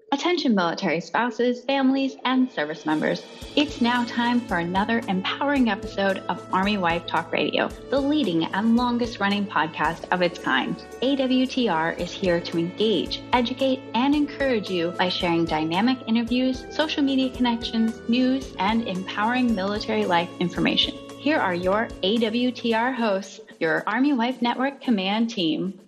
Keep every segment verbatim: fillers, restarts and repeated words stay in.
Attention military spouses, families, and service members. It's now time for another empowering episode of Army Wife Talk Radio, the leading and longest running podcast of its kind. A W T R is here to engage, educate, and encourage you by sharing dynamic interviews, social media connections, news, and empowering military life information. Here are your A W T R hosts, your Army Wife Network Command Team.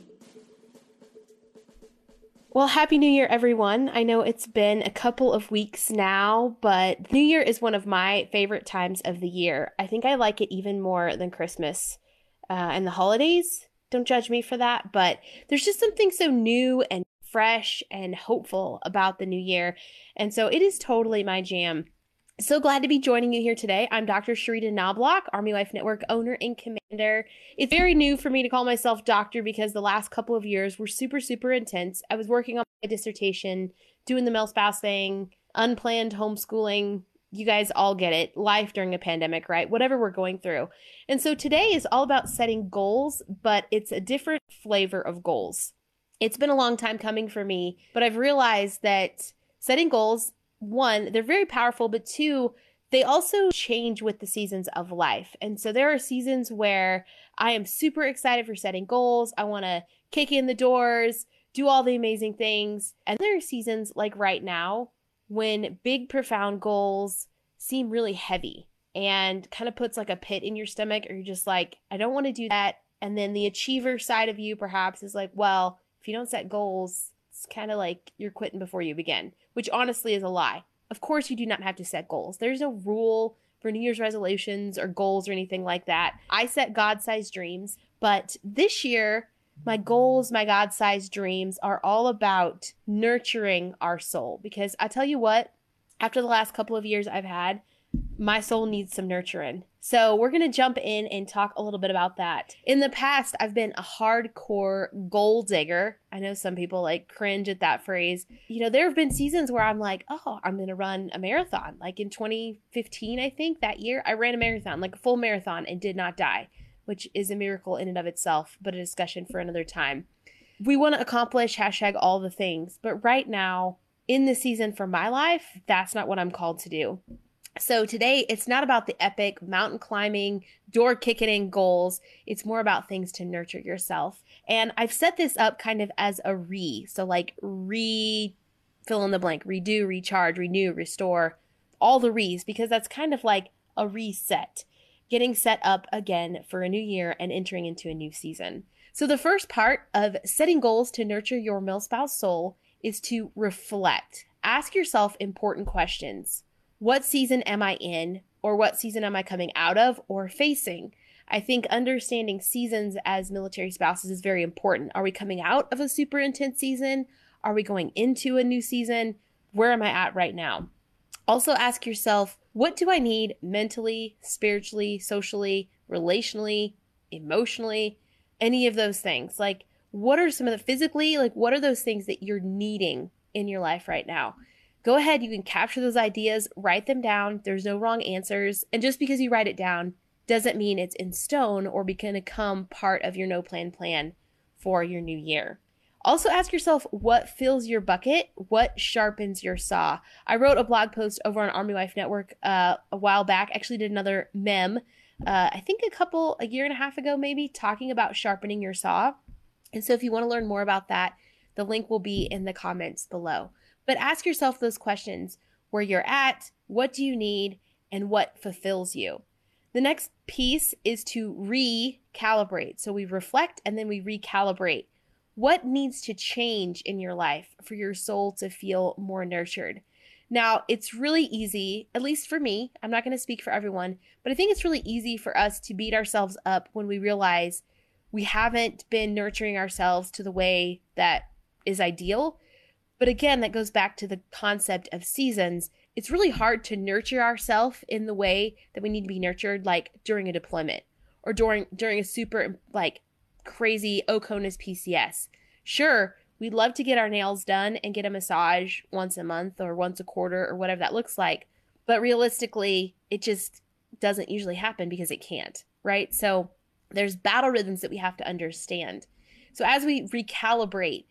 Well, Happy New Year, everyone. I know it's been a couple of weeks now, but New Year is one of my favorite times of the year. I think I like it even more than Christmas uh, and the holidays. Don't judge me for that, but there's just something so new and fresh and hopeful about the new year. And so it is totally my jam. So glad to be joining you here today. I'm Doctor Sharita Knobloch, Army Wife Network owner and commander. It's very new for me to call myself doctor because the last couple of years were super, super intense. I was working on my dissertation, doing the male spouse thing, unplanned homeschooling. You guys all get it. Life during a pandemic, right? Whatever we're going through. And so today is all about setting goals, but it's a different flavor of goals. It's been a long time coming for me, but I've realized that setting goals, one, they're very powerful, but two, they also change with the seasons of life. And so there are seasons where I am super excited for setting goals. I want to kick in the doors, do all the amazing things. And there are seasons like right now when big, profound goals seem really heavy and kind of puts like a pit in your stomach, or you're just like, I don't want to do that. And then the achiever side of you perhaps is like, well, if you don't set goals, it's kind of like you're quitting before you begin, which honestly is a lie. Of course, you do not have to set goals. There's no rule for New Year's resolutions or goals or anything like that. I set God-sized dreams, but this year, my goals, my God-sized dreams are all about nurturing our soul. Because I tell you what, after the last couple of years I've had, my soul needs some nurturing. So we're going to jump in and talk a little bit about that. In the past, I've been a hardcore goal digger. I know some people like cringe at that phrase. You know, there have been seasons where I'm like, oh, I'm going to run a marathon. Like in twenty fifteen, I think that year, I ran a marathon, like a full marathon, and did not die, which is a miracle in and of itself, but a discussion for another time. We want to accomplish hashtag all the things, but right now in the season for my life, that's not what I'm called to do. So today, it's not about the epic mountain climbing, door kicking goals. It's more about things to nurture yourself. And I've set this up kind of as a re. So like re, fill in the blank, redo, recharge, renew, restore, all the re's, because that's kind of like a reset, getting set up again for a new year and entering into a new season. So the first part of setting goals to nurture your milspouse soul is to reflect. Ask yourself important questions. What season am I in, or what season am I coming out of or facing? I think understanding seasons as military spouses is very important. Are we coming out of a super intense season? Are we going into a new season? Where am I at right now? Also ask yourself, what do I need mentally, spiritually, socially, relationally, emotionally, any of those things? Like, what are some of the physically, like, what are those things that you're needing in your life right now? Go ahead, you can capture those ideas, write them down. There's no wrong answers. And just because you write it down doesn't mean it's in stone or going to become part of your no plan plan for your new year. Also ask yourself, what fills your bucket? What sharpens your saw? I wrote a blog post over on Army Wife Network uh, a while back. Actually did another mem, uh, I think a couple, a year and a half ago maybe, talking about sharpening your saw. And so if you want to learn more about that, the link will be in the comments below. But ask yourself those questions: where you're at, what do you need, and what fulfills you. The next piece is to recalibrate. So we reflect and then we recalibrate. What needs to change in your life for your soul to feel more nurtured? Now, it's really easy, at least for me, I'm not going to speak for everyone, but I think it's really easy for us to beat ourselves up when we realize we haven't been nurturing ourselves to the way that is ideal. But again, that goes back to the concept of seasons. It's really hard to nurture ourselves in the way that we need to be nurtured, like during a deployment or during during a super like crazy OCONUS P C S. Sure, we'd love to get our nails done and get a massage once a month or once a quarter or whatever that looks like. But realistically, it just doesn't usually happen because it can't, right? So there's battle rhythms that we have to understand. So as we recalibrate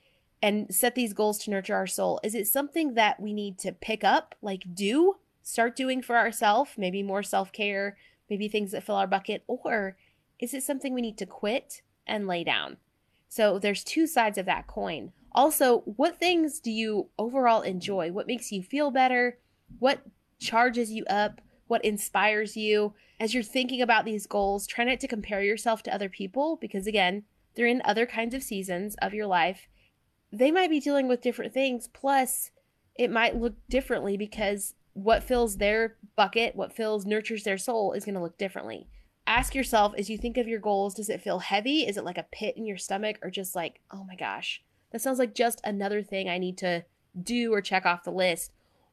and set these goals to nurture our soul? Is it something that we need to pick up, like do, start doing for ourselves, maybe more self-care, maybe things that fill our bucket, or is it something we need to quit and lay down? So there's two sides of that coin. Also, what things do you overall enjoy? What makes you feel better? What charges you up? What inspires you? As you're thinking about these goals, try not to compare yourself to other people because, again, they're in other kinds of seasons of your life. They might be dealing with different things. Plus, it might look differently because what fills their bucket, what fills, nurtures their soul is going to look differently. Ask yourself, as you think of your goals, does it feel heavy? Is it like a pit in your stomach, or just like, oh my gosh, that sounds like just another thing I need to do or check off the list?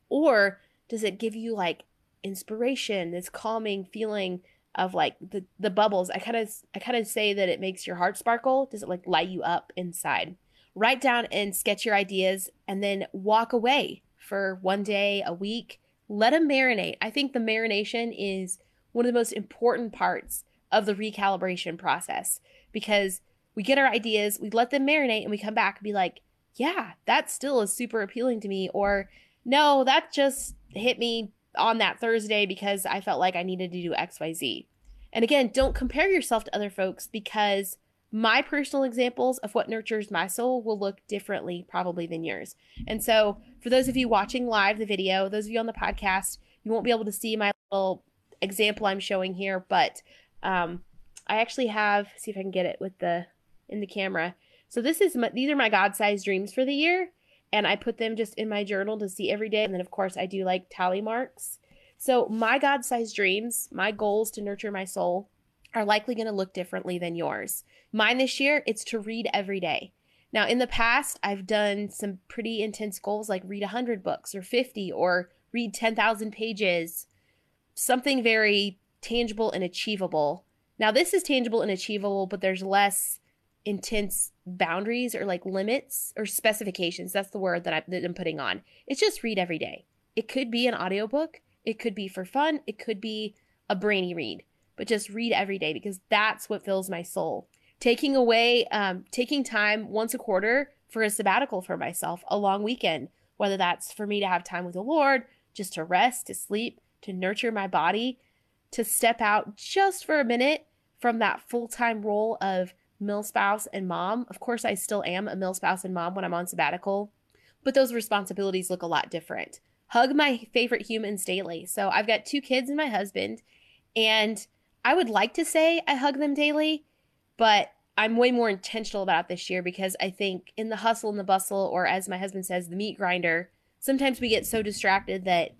Or does it give you like inspiration, this calming feeling of like the, the bubbles? I kind of I kind of say that it makes your heart sparkle. Does it like light you up inside? Write down and sketch your ideas and then walk away for one day, a week. Let them marinate. I think the marination is one of the most important parts of the recalibration process, because we get our ideas, we let them marinate, and we come back and be like, yeah, that still is super appealing to me. Or no, that just hit me on that Thursday because I felt like I needed to do X, Y, Z. And again, don't compare yourself to other folks, because my personal examples of what nurtures my soul will look differently probably than yours. And so for those of you watching live the video, those of you on the podcast, you won't be able to see my little example I'm showing here, but um, I actually have, see if I can get it with the, in the camera. So this is, my, these are my God-sized dreams for the year. And I put them just in my journal to see every day. And then of course I do like tally marks. So my God-sized dreams, my goals to nurture my soul, are likely going to look differently than yours. Mine this year, it's to read every day. Now, in the past, I've done some pretty intense goals like read one hundred books or fifty or read ten thousand pages, something very tangible and achievable. Now, this is tangible and achievable, but there's less intense boundaries or like limits or specifications. That's the word that, I, that I'm putting on. It's just read every day. It could be an audiobook. It could be for fun. It could be a brainy read. But just read every day, because that's what fills my soul. Taking away, um, taking time once a quarter for a sabbatical for myself, a long weekend, whether that's for me to have time with the Lord, just to rest, to sleep, to nurture my body, to step out just for a minute from that full-time role of milspouse and mom. Of course, I still am a milspouse and mom when I'm on sabbatical, but those responsibilities look a lot different. Hug my favorite humans daily. So I've got two kids and my husband, and I would like to say I hug them daily, but I'm way more intentional about it this year, because I think in the hustle and the bustle, or as my husband says, the meat grinder, sometimes we get so distracted that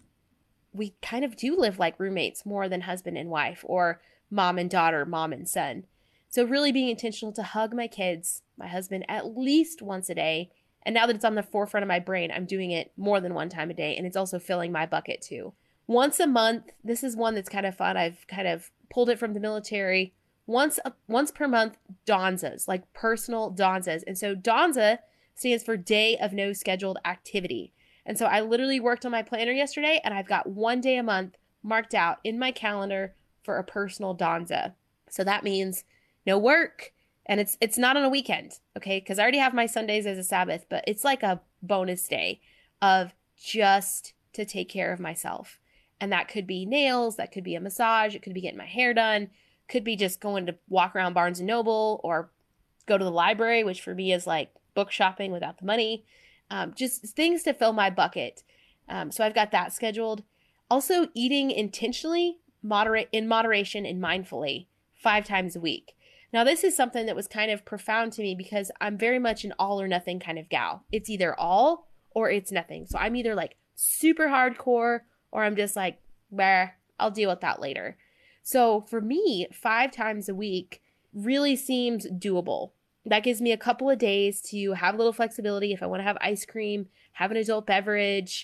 we kind of do live like roommates more than husband and wife, or mom and daughter, mom and son. So really being intentional to hug my kids, my husband, at least once a day. And now that it's on the forefront of my brain, I'm doing it more than one time a day, and it's also filling my bucket too. Once a month, this is one that's kind of fun. I've kind of pulled it from the military. Once a, once per month, Donzas, like personal Donzas. And so Donza stands for Day of No Scheduled Activity. And so I literally worked on my planner yesterday, and I've got one day a month marked out in my calendar for a personal Donza. So that means no work, and it's it's not on a weekend, okay? Because I already have my Sundays as a Sabbath, but it's like a bonus day of just to take care of myself. And that could be nails, that could be a massage, it could be getting my hair done, could be just going to walk around Barnes and Noble or go to the library, which for me is like book shopping without the money. Um, just things to fill my bucket. Um, so I've got that scheduled. Also eating intentionally, moderate in moderation and mindfully five times a week. Now this is something that was kind of profound to me, because I'm very much an all or nothing kind of gal. It's either all or it's nothing. So I'm either like super hardcore, or I'm just like, bah, I'll deal with that later. So for me, five times a week really seems doable. That gives me a couple of days to have a little flexibility. If I want to have ice cream, have an adult beverage,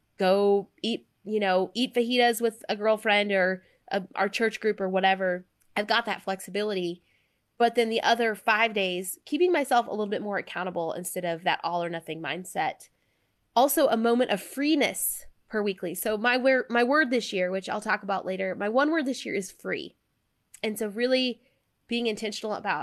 go eat, you know, eat fajitas with a girlfriend or a, our church group or whatever, I've got that flexibility. But then the other five days, keeping myself a little bit more accountable instead of that all or nothing mindset. Also, a moment of freeness per weekly. So my word, my word this year, which I'll talk about later, my one word this year is free. And so really being intentional about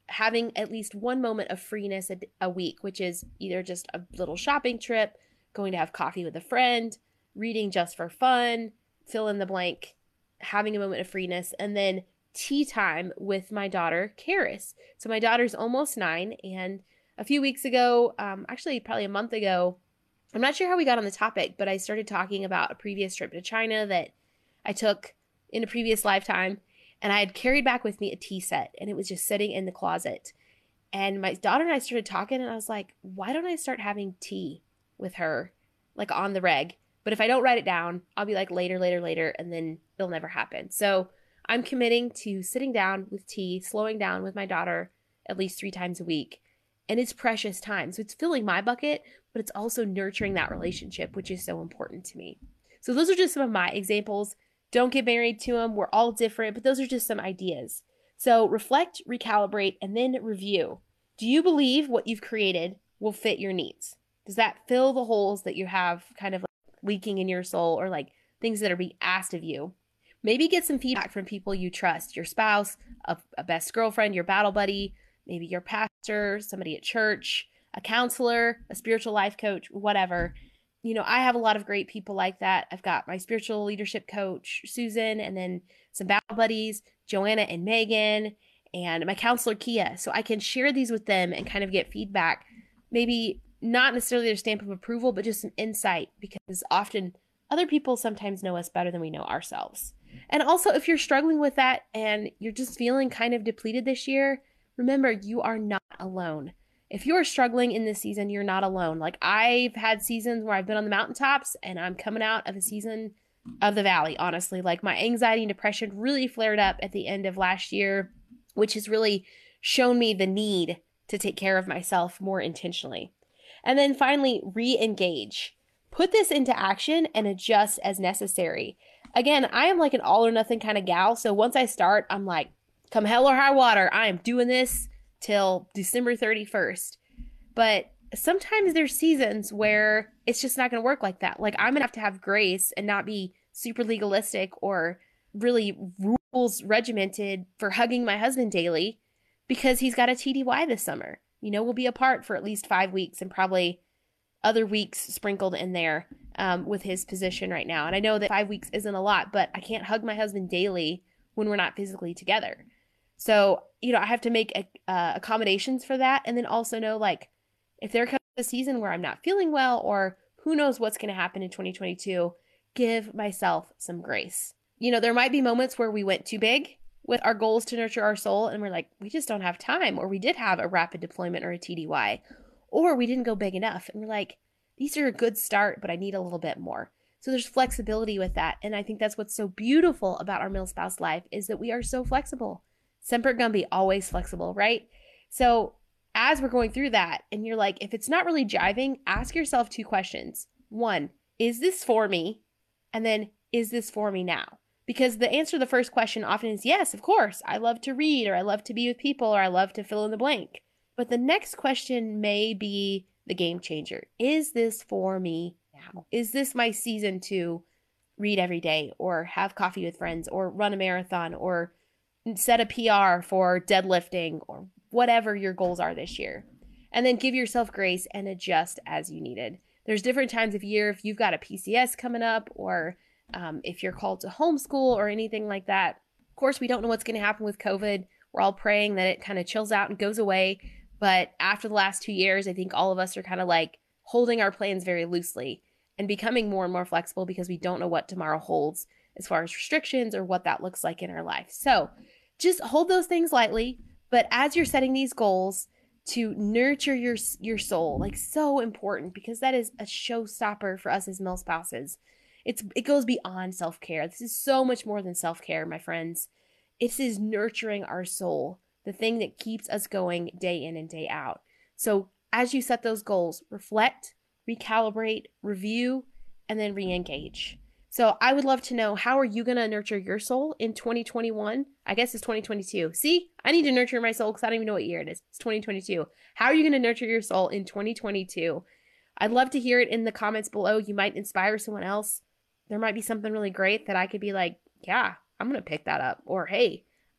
having at least one moment of freeness a, a week, which is either just a little shopping trip, going to have coffee with a friend, reading just for fun, fill in the blank, having a moment of freeness, and then tea time with my daughter, Karis. So my daughter's almost nine, and a few weeks ago, um, actually probably a month ago, I'm not sure how we got on the topic, but I started talking about a previous trip to China that I took in a previous lifetime, and I had carried back with me a tea set, and it was just sitting in the closet. And my daughter and I started talking, and I was like, why don't I start having tea with her, like on the reg? But if I don't write it down, I'll be like later, later, later, and then it'll never happen. So I'm committing to sitting down with tea, slowing down with my daughter at least three times a week. And it's precious time. So it's filling my bucket, but it's also nurturing that relationship, which is so important to me. So those are just some of my examples. Don't get married to them. We're all different, but those are just some ideas. So reflect, recalibrate, and then review. Do you believe what you've created will fit your needs? Does that fill the holes that you have kind of like leaking in your soul, or like things that are being asked of you? Maybe get some feedback from people you trust, your spouse, a, a best girlfriend, your battle buddy, maybe your pastor, somebody at church, a counselor, a spiritual life coach, whatever. You know, I have a lot of great people like that. I've got my spiritual leadership coach, Susan, and then some battle buddies, Joanna and Megan, and my counselor, Kia. So I can share these with them and kind of get feedback. Maybe not necessarily their stamp of approval, but just some insight, because often other people sometimes know us better than we know ourselves. And also, if you're struggling with that and you're just feeling kind of depleted this year, remember, you are not alone. If you're struggling in this season, you're not alone. Like, I've had seasons where I've been on the mountaintops and I'm coming out of a season of the valley, honestly. Like, my anxiety and depression really flared up at the end of last year, which has really shown me the need to take care of myself more intentionally. And then finally, re-engage. Put this into action and adjust as necessary. Again, I am like an all or nothing kind of gal. So once I start, I'm like, come hell or high water, I am doing this till December thirty-first. But sometimes there's seasons where it's just not going to work like that. Like, I'm going to have to have grace and not be super legalistic or really rules regimented for hugging my husband daily, because he's got a T D Y this summer. You know, we'll be apart for at least five weeks and probably other weeks sprinkled in there um, with his position right now. And I know that five weeks isn't a lot, but I can't hug my husband daily when we're not physically together. So, you know, I have to make uh, accommodations for that. And then also know, like, if there comes a season where I'm not feeling well, or who knows what's going to happen in twenty twenty-two, give myself some grace. You know, there might be moments where we went too big with our goals to nurture our soul, and we're like, we just don't have time, or we did have a rapid deployment or a T D Y, or we didn't go big enough. And we're like, these are a good start, but I need a little bit more. So there's flexibility with that. And I think that's what's so beautiful about our milspouse life, is that we are so flexible. Semper Gumby, always flexible, right? So as we're going through that, and you're like, if it's not really jiving, ask yourself two questions. One, is this for me? And then, is this for me now? Because the answer to the first question often is yes, of course. I love to read, or I love to be with people, or I love to fill in the blank. But the next question may be the game changer. Is this for me now? Is this my season to read every day, or have coffee with friends, or run a marathon, or set a P R for deadlifting, or whatever your goals are this year? And then give yourself grace and adjust as you needed. There's different times of year. If you've got a P C S coming up, or um, if you're called to homeschool or anything like that. Of course, we don't know what's going to happen with COVID. We're all praying that it kind of chills out and goes away. But after the last two years, I think all of us are kind of like holding our plans very loosely and becoming more and more flexible, because we don't know what tomorrow holds as far as restrictions or what that looks like in our life. So just hold those things lightly. But as you're setting these goals to nurture your your soul, like, so important, because that is a showstopper for us as milspouses. It's it goes beyond self-care. This is so much more than self-care, my friends. It is nurturing our soul, the thing that keeps us going day in and day out. So as you set those goals, reflect, recalibrate, review, and then re-engage. So I would love to know, how are you going to nurture your soul in twenty twenty-one? I guess it's twenty twenty-two. See, I need to nurture my soul because I don't even know what year it is. It's twenty twenty-two. How are you going to nurture your soul in twenty twenty-two? I'd love to hear it in the comments below. You might inspire someone else. There might be something really great that I could be like, yeah, I'm going to pick that up. Or, hey, I'm going to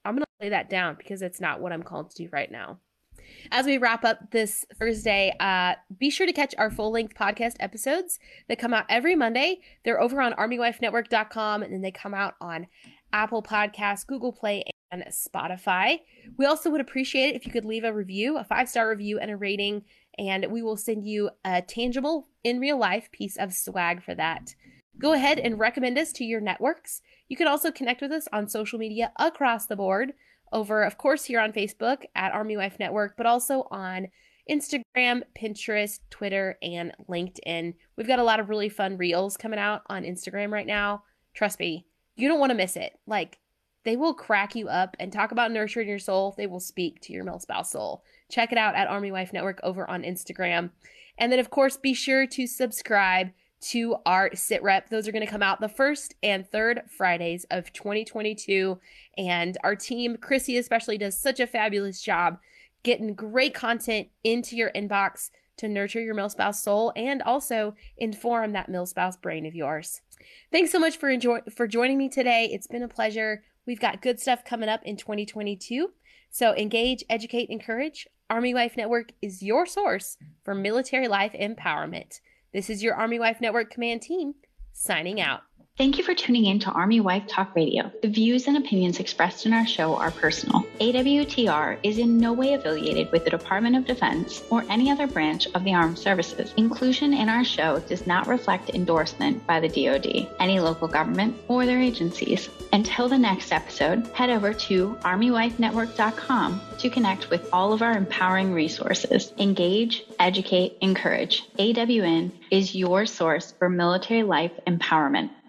lay that down because it's not what I'm called to do right now. As we wrap up this Thursday, uh, be sure to catch our full-length podcast episodes that come out every Monday. They're over on army wife network dot com, and then they come out on Apple Podcasts, Google Play, and Spotify. We also would appreciate it if you could leave a review, a five-star review, and a rating, and we will send you a tangible, in real life piece of swag for that. Go ahead and recommend us to your networks. You can also connect with us on social media across the board. Over, of course, here on Facebook at Army Wife Network, but also on Instagram, Pinterest, Twitter, and LinkedIn. We've got a lot of really fun reels coming out on Instagram right now. Trust me, you don't want to miss it. Like, they will crack you up and talk about nurturing your soul. They will speak to your milspouse soul. Check it out at Army Wife Network over on Instagram. And then, of course, be sure to subscribe to our sit rep. Those are going to come out the first and third Fridays of twenty twenty-two. And our team, Chrissy especially, does such a fabulous job getting great content into your inbox to nurture your milspouse soul and also inform that milspouse brain of yours. Thanks so much for enjoy- for joining me today. It's been a pleasure. We've got good stuff coming up in twenty twenty-two. So engage, educate, encourage. Army Wife Network is your source for military life empowerment. This is your Army Wife Network Command Team signing out. Thank you for tuning in to Army Wife Talk Radio. The views and opinions expressed in our show are personal. A W T R is in no way affiliated with the Department of Defense or any other branch of the Armed Services. Inclusion in our show does not reflect endorsement by the D O D, any local government, or their agencies. Until the next episode, head over to army wife network dot com to connect with all of our empowering resources. Engage, educate, encourage. A W N is your source for military life empowerment.